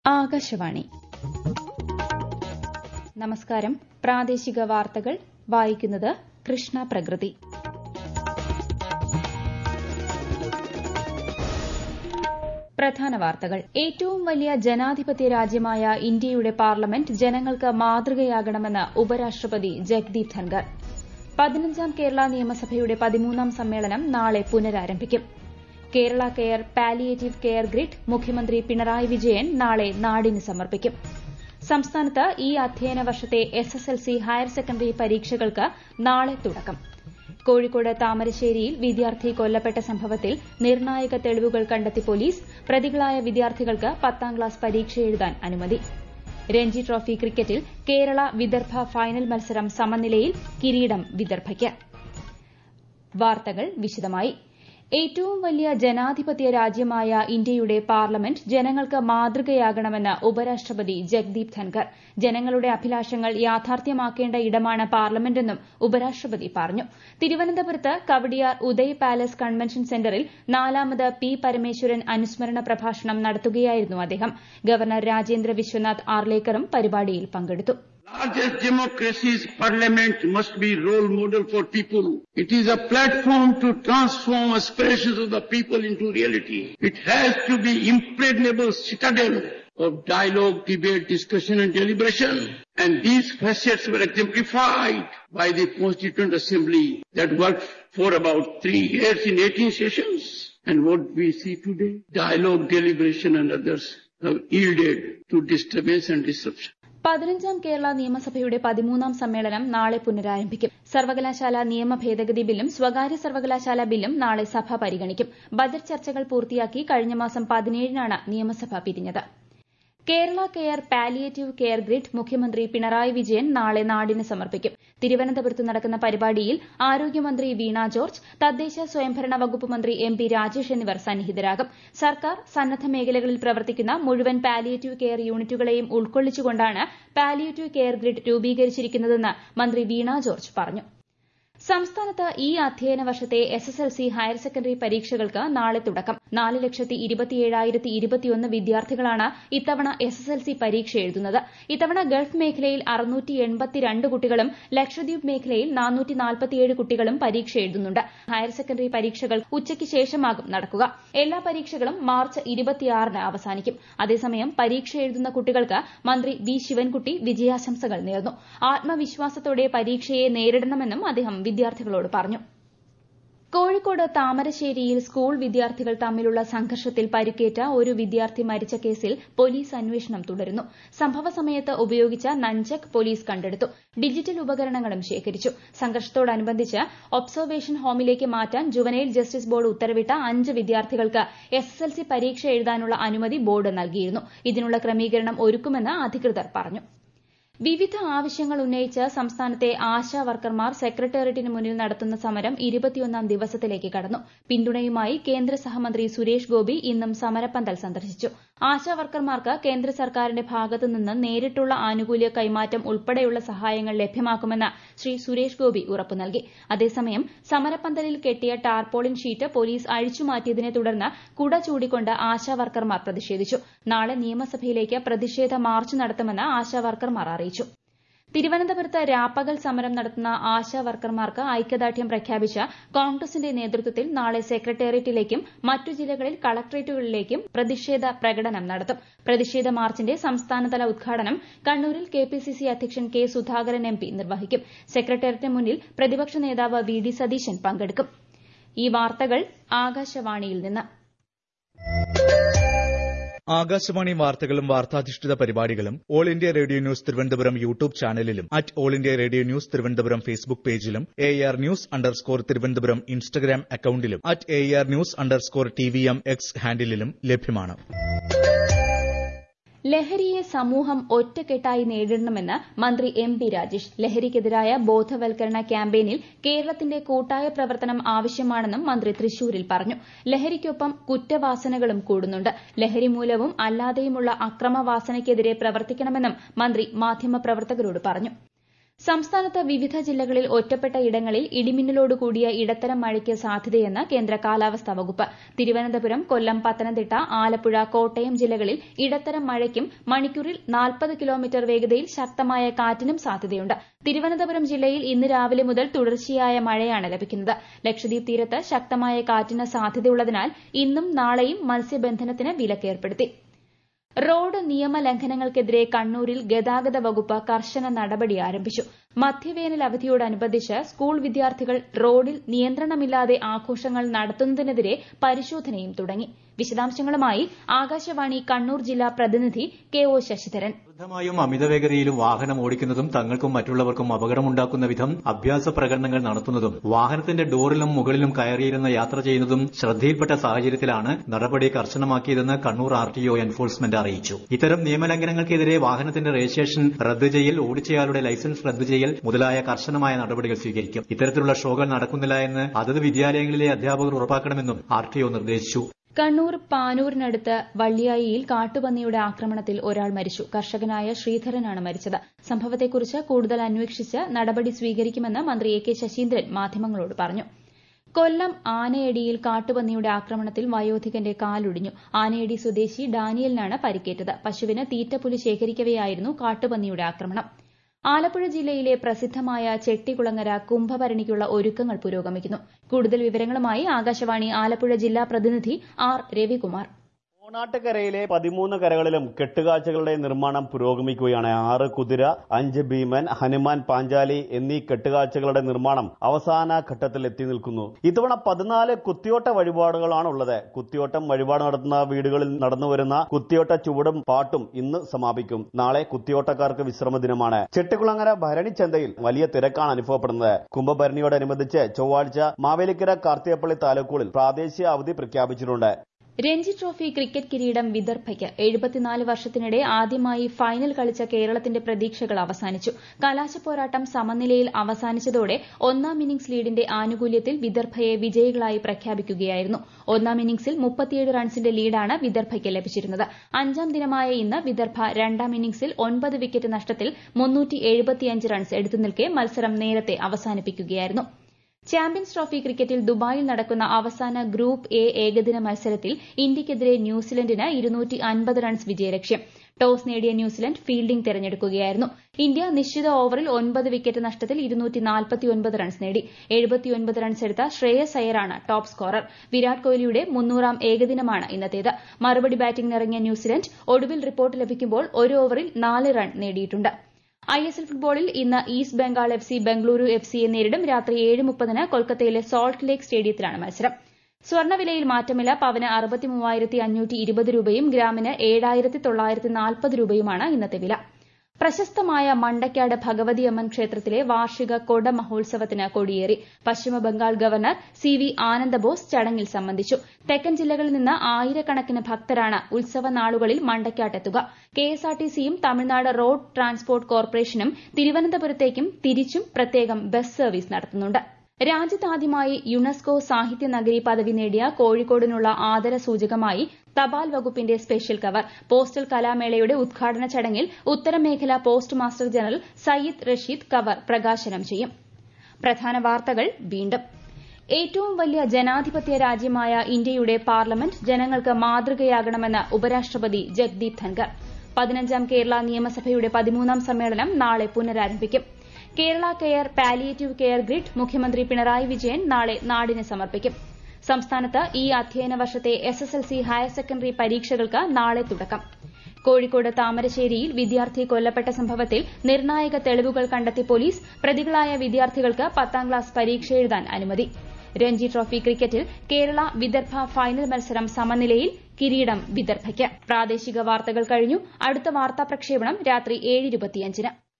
ആകാശവാണി. നമസ്കാരം. പ്രാദേശിക വാർത്തകൾ വായിക്കുന്നത് കൃഷ്ണ പ്രകൃതി. പ്രധാന വാർത്തകൾ. ഏറ്റവും വലിയ ജനാധിപത്യ രാജ്യമായ ഇന്ത്യയുടെ പാർലമെന്റ് ജനങ്ങൾക്ക് മാതൃകയാകണമെന്ന് ഉപരാഷ്ട്രപതി ജഗ്ദീപ് ധൻഖർ. 15ാം കേരള നിയമസഭയുടെ 13ാം സമ്മേളനം നാളെ പുനരാരംഭിക്കും. Kerala care palliative care grid മുഖ്യമന്ത്രി പിണറായി വിജയൻ നാളെ നാടിന് സമർപ്പിക്കും. സംസ്ഥാനത്ത് ഈ അധ്യയന വർഷത്തെ എസ്എസ്എൽസി ഹയർ സെക്കൻഡറി പരീക്ഷകൾക്ക് നാളെ തുടക്കം. കോഴിക്കോട് താമരശ്ശേരിയിൽ വിദ്യാർത്ഥി കൊല്ലപ്പെട്ട സംഭവത്തിൽ നിർണായക തെളിവുകൾ കണ്ടെത്തി പോലീസ്. പ്രതികളായ വിദ്യാർത്ഥികൾക്ക് 10ാം ക്ലാസ് പരീക്ഷ എഴുതാൻ അനുമതി. രഞ്ജി ട്രോഫി ക്രിക്കറ്റിൽ കേരള വിദർഭ ഫൈനൽ മത്സരം സമനിലയിൽ. കിരീടം വിദർഭയ്ക്ക്. വാർത്തകൾ വിശദമായി. ഏറ്റവും വലിയ ജനാധിപത്യ രാജ്യമായ ഇന്ത്യയുടെ പാർലമെന്റ് ജനങ്ങൾക്ക് മാതൃകയാകണമെന്ന് ഉപരാഷ്ട്രപതി ജഗ്ദീപ് ധൻഖർ. ജനങ്ങളുടെ അഭിലാഷങ്ങൾ യാഥാർത്ഥ്യമാക്കേണ്ട ഇടമാണ് പാർലമെന്റെന്നും ഉപരാഷ്ട്രപതി പറഞ്ഞു. തിരുവനന്തപുരത്ത് കവടിയാർ ഉദയ് പാലസ് കൺവെൻഷൻ സെന്ററിൽ 4ാമത് പി പരമേശ്വരൻ അനുസ്മരണ പ്രഭാഷണം നടത്തുകയായിരുന്നു അദ്ദേഹം. ഗവർണർ രാജേന്ദ്ര വിശ്വനാഥ് ആർലേക്കറും പരിപാടിയിൽ പങ്കെടുത്തു. Largest democracies, parliament must be role model for people. It is a platform to transform aspirations of the people into reality. It has to be impregnable citadel of dialogue, debate, discussion and deliberation. And these facets were exemplified by the Constituent Assembly that worked for about 3 years in 18 sessions. And what we see today, dialogue, deliberation and others have yielded to disturbance and disruption. 15ാം Kerala നിയമസഭയുടെ 13ാം സമ്മേളനം നാളെ പുനരാരംഭിക്കും. സർവകലാശാല നിയമ ഭേദഗതി ബില്ലും സ്വകാര്യ സർവകലാശാല ബില്ലും നാളെ സഭ പരിഗണിക്കും. ബജറ്റ് ചർച്ചകൾ പൂർത്തിയാക്കി കഴിഞ്ഞ മാസം 17നാണ് നിയമസഭ പിരിഞ്ഞത്. Kerala care palliative care grid മുഖ്യമന്ത്രി പിണറായി വിജയൻ നാളെ നാടിന് സമർപ്പിക്കും. തിരുവനന്തപുരത്ത് നടക്കുന്ന പരിപാടിയിൽ ആരോഗ്യമന്ത്രി വീണ ജോർജ്, തദ്ദേശ സ്വയംഭരണ വകുപ്പ് മന്ത്രി എം.പി. രാജേഷ് എന്നിവർ സന്നിഹിതരാകും. സർക്കാർ സന്നദ്ധ മേഖലകളിൽ പ്രവർത്തിക്കുന്ന മുഴുവൻ പാലിയേറ്റീവ് കെയർ യൂണിറ്റുകളെയും ഉൾക്കൊള്ളിച്ചുകൊണ്ടാണ് പാലിയേറ്റീവ് കെയർ ഗ്രിഡ് രൂപീകരിച്ചിരിക്കുന്നതെന്ന് മന്ത്രി വീണ ജോർജ് പറഞ്ഞു. സംസ്ഥാനത്ത് ഈ അധ്യയന വർഷത്തെ എസ്എസ്എൽസി ഹയർ സെക്കൻഡറി പരീക്ഷകൾക്ക് നാളെ തുടക്കം. 4,27,021 വിദ്യാർത്ഥികളാണ് ഇത്തവണ എസ്എസ്എൽസി പരീക്ഷ എഴുതുന്നത്. ഇത്തവണ ഗൾഫ് മേഖലയിൽ 682 കുട്ടികളും ലക്ഷദ്വീപ് മേഖലയിൽ 447 കുട്ടികളും പരീക്ഷ എഴുതുന്നുണ്ട്. ഹയർ സെക്കൻഡറി പരീക്ഷകൾ ഉച്ചയ്ക്ക് ശേഷമാകും നടക്കുക. എല്ലാ പരീക്ഷകളും മാർച്ച് 26-ന് അവസാനിക്കും. അതേസമയം പരീക്ഷ എഴുതുന്ന കുട്ടികൾക്ക് മന്ത്രി വി ശിവൻകുട്ടി വിജയാശംസകൾ നേർന്നു. ആത്മവിശ്വാസത്തോടെ പരീക്ഷയെ നേരിടണമെന്നും അദ്ദേഹം വിദ്യാർത്ഥികളോട് പറഞ്ഞു. കോഴിക്കോട് താമരശ്ശേരിയിൽ സ്കൂൾ വിദ്യാർത്ഥികൾ തമ്മിലുള്ള സംഘർഷത്തിൽ പരിക്കേറ്റ ഒരു വിദ്യാർത്ഥി മരിച്ച കേസിൽ പോലീസ് അന്വേഷണം തുടരുന്നു. സംഭവ സമയത്ത് ഉപയോഗിച്ച നഞ്ചക് പോലീസ് കണ്ടെടുത്തു. ഡിജിറ്റൽ ഉപകരണങ്ങളും ശേഖരിച്ചു. സംഘർഷത്തോടനുബന്ധിച്ച് ഒബ്സർവേഷൻ ഹോമിലേക്ക് മാറ്റാൻ ജുവനൈൽ ജസ്റ്റിസ് ബോർഡ് ഉത്തരവിട്ട 5 വിദ്യാർത്ഥികൾക്ക് എസ്എസ്എൽസി പരീക്ഷ എഴുതാനുള്ള അനുമതി ബോർഡ് നൽകിയിരുന്നു. ഇതിനുള്ള ക്രമീകരണം ഒരുക്കുമെന്ന് അധികൃതർ പറഞ്ഞു. വിവിധ ആവശ്യങ്ങൾ ഉന്നയിച്ച് സംസ്ഥാനത്തെ ആശാ വർക്കർമാർ സെക്രട്ടേറിയറ്റിന് മുന്നിൽ നടത്തുന്ന സമരം 21ാം ദിവസത്തിലേക്ക് കടന്നു. പിന്തുണയുമായി കേന്ദ്ര സഹമന്ത്രി സുരേഷ് ഗോപി ഇന്നും സമരപ്പന്തൽ സന്ദർശിച്ചു. ആശാ വർക്കർമാർക്ക് കേന്ദ്ര സർക്കാരിന്റെ ഭാഗത്തുനിന്ന് നേരിട്ടുള്ള ആനുകൂല്യ കൈമാറ്റം ഉൾപ്പെടെയുള്ള സഹായങ്ങൾ ലഭ്യമാക്കുമെന്ന് ശ്രീ സുരേഷ് ഗോപി ഉറപ്പു നൽകി. അതേസമയം സമരപ്പന്തലിൽ കെട്ടിയ ടാർപോളിൻ ഷീറ്റ് പോലീസ് അഴിച്ചുമാറ്റിയതിനെ തുടർന്ന് കുട ചൂണ്ടിക്കൊണ്ട് ആശാ വർക്കർമാർ പ്രതിഷേധിച്ചു. നാളെ നിയമസഭയിലേക്ക് പ്രതിഷേധ മാർച്ച് നടത്തുമെന്ന് ആശാ വർക്കർമാർ അറിയിച്ചു. തിരുവനന്തപുരത്ത് രാപ്പകൽ സമരം നടത്തുന്ന ആശാ വർക്കർമാർക്ക് ഐക്യദാർഢ്യം പ്രഖ്യാപിച്ച കോൺഗ്രസിന്റെ നേതൃത്വത്തിൽ നാളെ സെക്രട്ടേറിയറ്റിലേക്കും മറ്റു ജില്ലകളിൽ കളക്ടറേറ്റുകളിലേക്കും പ്രതിഷേധ പ്രകടനം നടത്തും. പ്രതിഷേധ മാർച്ചിന്റെ സംസ്ഥാനതല ഉദ്ഘാടനം കണ്ണൂരിൽ കെപിസിസി അധ്യക്ഷൻ കെ സുധാകരൻ എംപി നിർവഹിക്കും. സെക്രട്ടേറിയറ്റിന് മുന്നിൽ പ്രതിപക്ഷ നേതാവ് വി ഡി സതീശൻ പങ്കെടുക്കും. ഈ വാർത്തകൾ ആകാശവാണിയിൽ നിന്ന്. ആകാശവാണി വാർത്തകളും വാർത്താധിഷ്ഠിത പരിപാടികളും All India Radio News Thiruvananthapuram YouTube ചാനലിലും All India Radio News Thiruvananthapuram Facebook പേജിലും AR News_ തിരുവനന്തപുരം ഇൻസ്റ്റഗ്രാം അക്കൌണ്ടിലും AR News_TVM X ഹാൻഡിലും ലഭ്യമാണ്. ലഹരിയെ സമൂഹം ഒറ്റക്കെട്ടായി നേരിടണമെന്ന് മന്ത്രി എം.പി. രാജേഷ്. ലഹരിക്കെതിരായ ബോധവൽക്കരണ ക്യാമ്പയിനിൽ കേരളത്തിന്റെ കൂട്ടായ പ്രവർത്തനം ആവശ്യമാണെന്നും മന്ത്രി തൃശൂരിൽ പറഞ്ഞു. ലഹരിക്കൊപ്പം കുറ്റവാസനകളും കൂടുന്നുണ്ട്. ലഹരി മൂലവും അല്ലാതെയുമുള്ള അക്രമവാസനയ്ക്കെതിരെ പ്രവർത്തിക്കണമെന്നും മന്ത്രി മാധ്യമപ്രവർത്തകരോട് പറഞ്ഞു. സംസ്ഥാനത്ത് വിവിധ ജില്ലകളിൽ ഒറ്റപ്പെട്ട ഇടങ്ങളിൽ ഇടിമിന്നലോട് കൂടിയ ഇടത്തരം മഴയ്ക്ക് സാധ്യതയെന്ന് കേന്ദ്ര കാലാവസ്ഥാ വകുപ്പ്. തിരുവനന്തപുരം, കൊല്ലം, പത്തനംതിട്ട, ആലപ്പുഴ, കോട്ടയം ജില്ലകളിൽ ഇടത്തരം മഴയ്ക്കും മണിക്കൂറിൽ 40 കിലോമീറ്റർ വേഗതയിൽ ശക്തമായ കാറ്റിനും സാധ്യതയുണ്ട്. തിരുവനന്തപുരം ജില്ലയിൽ ഇന്ന് രാവിലെ മുതൽ തുടർച്ചയായ മഴയാണ് ലഭിക്കുന്നത്. ലക്ഷദ്വീപ് തീരത്ത് ശക്തമായ കാറ്റിന് സാധ്യതയുള്ളതിനാൽ ഇന്നും നാളെയും മത്സ്യബന്ധനത്തിന് വിലക്കേർപ്പെടുത്തി. റോഡ് നിയമലംഘനങ്ങൾക്കെതിരെ കണ്ണൂരിൽ ഗതാഗത വകുപ്പ് കർശന നടപടി ആരംഭിച്ചു. മധ്യവേനൽ അവധിയോടനുബന്ധിച്ച് സ്കൂൾ വിദ്യാർത്ഥികൾ റോഡിൽ നിയന്ത്രണമില്ലാതെ ആഘോഷങ്ങൾ നടത്തുന്നതിനെതിരെ പരിശോധനയും തുടങ്ങി. വിശദാംശങ്ങളുമായി ആകാശവാണി കണ്ണൂർ ജില്ലാ പ്രതിനിധി കെ.ഒ. ശശിധരൻ. യും അമിതവേഗതയിലും വാഹനം ഓടിക്കുന്നതും തങ്ങൾക്കും മറ്റുള്ളവർക്കും അപകടമുണ്ടാക്കുന്ന വിധം അഭ്യാസ പ്രകടനങ്ങൾ നടത്തുന്നതും വാഹനത്തിന്റെ ഡോറിലും മുകളിലും കയറിയിരുന്ന് യാത്ര ചെയ്യുന്നതും ശ്രദ്ധയിൽപ്പെട്ട സാഹചര്യത്തിലാണ് നടപടി കർശനമാക്കിയതെന്ന് കണ്ണൂർ RTO എൻഫോഴ്സ്മെന്റ് അറിയിച്ചു. ഇത്തരം നിയമലംഘനങ്ങൾക്കെതിരെ വാഹനത്തിന്റെ രജിസ്ട്രേഷൻ റദ്ദ് ചെയ്യൽ, ഓടിച്ചയാളുടെ ലൈസൻസ് റദ്ദ് ചെയ്യൽ മുതലായ കർശനമായ നടപടികൾ സ്വീകരിക്കും. ഇത്തരത്തിലുള്ള ഷോകൾ നടക്കുന്നില്ല എന്ന് അതത് വിദ്യാലയങ്ങളിലെ അധ്യാപകർ ഉറപ്പാക്കണമെന്നും RTO നിർദ്ദേശിച്ചു. കണ്ണൂർ പാനൂരിനടുത്ത് വള്ളിയായിയിൽ കാട്ടുപന്നിയുടെ ആക്രമണത്തിൽ ഒരാൾ മരിച്ചു. കർഷകനായ ശ്രീധരനാണ് മരിച്ചത്. സംഭവത്തെക്കുറിച്ച് കൂടുതൽ അന്വേഷിച്ച് നടപടി സ്വീകരിക്കുമെന്ന് മന്ത്രി A.K. ശശീന്ദ്രൻ മാധ്യമങ്ങളോട് പറഞ്ഞു. കൊല്ലം ആനയടിയിൽ കാട്ടുപന്നിയുടെ ആക്രമണത്തിൽ വയോധികന്റെ കാലൊടിഞ്ഞു. ആനയടി സ്വദേശി ഡാനിയലിനാണ് പരിക്കേറ്റത്. പശുവിന് തീറ്റപ്പുല്ല് ശേഖരിക്കവെയായിരുന്നു കാട്ടുപന്നിയുടെ ആക്രമണം. ആലപ്പുഴ ജില്ലയിലെ പ്രസിദ്ധമായ ചെട്ടികുളങ്ങര കുംഭഭരണിക്കുള്ള ഒരുക്കങ്ങൾ പുരോഗമിക്കുന്നു. കൂടുതൽ വിവരങ്ങളുമായി ആകാശവാണി ആലപ്പുഴ ജില്ലാ പ്രതിനിധി R. രവികുമാർ. ഓണാട്ടുകരയിലെ 13 കരകളിലും കെട്ടുകാഴ്ചകളുടെ നിർമ്മാണം പുരോഗമിക്കുകയാണ്. 6 കുതിര, 5 ഭീമൻ, ഹനുമാൻ, പാഞ്ചാലി എന്നീ കെട്ടുകാഴ്ചകളുടെ നിർമ്മാണം അവസാന ഘട്ടത്തിൽ എത്തി നിൽക്കുന്നു. ഇത്തവണ 14 കുത്തിയോട്ട വഴിപാടുകളാണുള്ളത്. കുത്തിയോട്ടം വഴിപാട് നടത്തുന്ന വീടുകളിൽ നടന്നുവരുന്ന കുത്തിയോട്ട ചുവടും പാട്ടും ഇന്ന് സമാപിക്കും. നാളെ കുത്തിയോട്ടക്കാർക്ക് വിശ്രമ ദിനമാണ്. ചെട്ടികുളങ്ങര ഭരണിച്ചന്തയിൽ വലിയ തിരക്കാണ് അനുഭവപ്പെടുന്നത്. കുംഭഭരണിയോടനുബന്ധിച്ച് ചൊവ്വാഴ്ച മാവേലിക്കര, കാർത്തികപ്പള്ളി താലൂക്കുകളിൽ പ്രാദേശിക അവധി പ്രഖ്യാപിച്ചിട്ടുണ്ട്. രഞ്ജി ട്രോഫി ക്രിക്കറ്റ് കിരീടം വിദർഭയ്ക്ക്. 74 വർഷത്തിനിടെ ആദ്യമായി ഫൈനൽ കളിച്ച കേരളത്തിന്റെ പ്രതീക്ഷകൾ അവസാനിച്ചു. കലാശപ്പോരാട്ടം സമനിലയിൽ അവസാനിച്ചതോടെ ഒന്നാം ഇന്നിംഗ്സ് ലീഡിന്റെ ആനുകൂല്യത്തിൽ വിദർഭയെ വിജയികളായി പ്രഖ്യാപിക്കുകയായിരുന്നു. ഒന്നാം ഇന്നിംഗ്സിൽ 37 റൺസിന്റെ ലീഡാണ് വിദർഭയ്ക്ക് ലഭിച്ചിരുന്നത്. 5ാം ദിനമായ ഇന്ന് വിദർഭ 2ാം ഇന്നിംഗ്സിൽ 9 വിക്കറ്റ് നഷ്ടത്തിൽ 375 റൺസ് എടുത്തുനിൽക്കെ മത്സരം നേരത്തെ അവസാനിപ്പിക്കുകയായിരുന്നു. ചാമ്പ്യൻസ് ട്രോഫി ക്രിക്കറ്റിൽ ദുബായിൽ നടക്കുന്ന അവസാന ഗ്രൂപ്പ് എ ഏകദിന മത്സരത്തിൽ ഇന്ത്യയ്ക്കെതിരെ ന്യൂസിലൻഡിന് 250 റൺസ് വിജയലക്ഷ്യം. ടോസ് നേടിയ ന്യൂസിലൻഡ് ഫീൽഡിംഗ് തെരഞ്ഞെടുക്കുകയായിരുന്നു. ഇന്ത്യ നിശ്ചിത ഓവറിൽ 9 വിക്കറ്റ് നഷ്ടത്തിൽ 249 റൺസ് നേടി. 79 റൺസ് എടുത്ത ശ്രേയസ് അയ്യറാണ് ടോപ്പ് സ്കോറർ. വിരാട് കോഹ്ലിയുടെ 300ാം ഏകദിനമാണ് ഇന്നത്തേത്. മറുപടി ബാറ്റിംഗിനിറങ്ങിയ ന്യൂസിലൻഡ് ഒടുവിൽ റിപ്പോർട്ട് ലഭിക്കുമ്പോൾ ഒരു ഓവറിൽ 4 റൺ നേടിയിട്ടുണ്ട്. ISL ഫുട്ബോളിൽ ഇന്ന് ഈസ്റ്റ് ബംഗാൾ FC ബംഗളൂരു FCയെ നേരിടും. രാത്രി 7:30 കൊൽക്കത്തയിലെ സോൾട്ട് ലേക്ക് സ്റ്റേഡിയത്തിലാണ് മത്സരം. സ്വർണ്ണവിലയിൽ മാറ്റമില്ല. പവന് 63,520 രൂപയും ഗ്രാമിന് 7,940 രൂപയുമാണ് ഇന്നത്തെ വില. പ്രശസ്തമായ മണ്ടക്കാട് ഭഗവതിയമ്മൻ ക്ഷേത്രത്തിലെ വാർഷിക കൊട മഹോത്സവത്തിന് കൊടിയേറി. പശ്ചിമബംഗാൾ ഗവർണർ CV ആനന്ദബോസ് ചടങ്ങിൽ സംബന്ധിച്ചു. തെക്കൻ ജില്ലകളിൽ നിന്ന് ആയിരക്കണക്കിന് ഭക്തരാണ് ഉത്സവ നാളുകളിൽ മണ്ടക്കാട്ടെത്തുക. KSRTCയും തമിഴ്നാട് റോഡ് ട്രാൻസ്പോർട്ട് കോർപ്പറേഷനും തിരുവനന്തപുരത്തേക്കും തിരിച്ചും പ്രത്യേകം ബസ് സർവീസ് നടത്തുന്നുണ്ട്. രാജ്യത്താദ്യമായി യുനെസ്കോ സാഹിത്യ നഗരി പദവി നേടിയ കോഴിക്കോടിനുള്ള ആദരസൂചകമായി തപാൽ വകുപ്പിന്റെ സ്പെഷ്യൽ കവർ. പോസ്റ്റൽ കലാമേളയുടെ ഉദ്ഘാടന ചടങ്ങിൽ ഉത്തരമേഖല postmaster general Syed Rasheed cover പ്രകാശനം ചെയ്യും. പ്രധാന വാർത്തകൾ വീണ്ടും. ഏറ്റവും വലിയ ജനാധിപത്യ രാജ്യമായ ഇന്ത്യയുടെ പാർലമെന്റ് ജനങ്ങൾക്ക് മാതൃകയാകണമെന്ന് ഉപരാഷ്ട്രപതി ജഗ്ദീപ് ധൻകർ. 15ാം കേരള നിയമസഭയുടെ 13ാം സമ്മേളനം നാളെ പുനരാരംഭിക്കും. Kerala care palliative care grid മുഖ്യമന്ത്രി പിണറായി വിജയൻ നാളെ നാടിന് സമർപ്പിക്കും. സംസ്ഥാനത്ത് ഈ അധ്യയന വർഷത്തെ SSLC ഹയർ സെക്കൻഡറി പരീക്ഷകൾക്ക് നാളെ തുടക്കം. കോഴിക്കോട് താമരശ്ശേരിയിൽ വിദ്യാർത്ഥി കൊല്ലപ്പെട്ട സംഭവത്തിൽ നിർണായക തെളിവുകൾ കണ്ടെത്തി പോലീസ്. പ്രതികളായ വിദ്യാർത്ഥികൾക്ക് 10ാം ക്ലാസ് പരീക്ഷ എഴുതാൻ അനുമതി. രഞ്ജി ട്രോഫി ക്രിക്കറ്റിൽ കേരള വിദർഭ ഫൈനൽ മത്സരം സമനിലയിൽ. കിരീടം വിദർഭയ്ക്ക്. പ്രാദേശിക വാർത്തകൾ കഴിഞ്ഞു. അടുത്ത വാർത്താ പ്രക്ഷേപണം രാത്രി 7:25.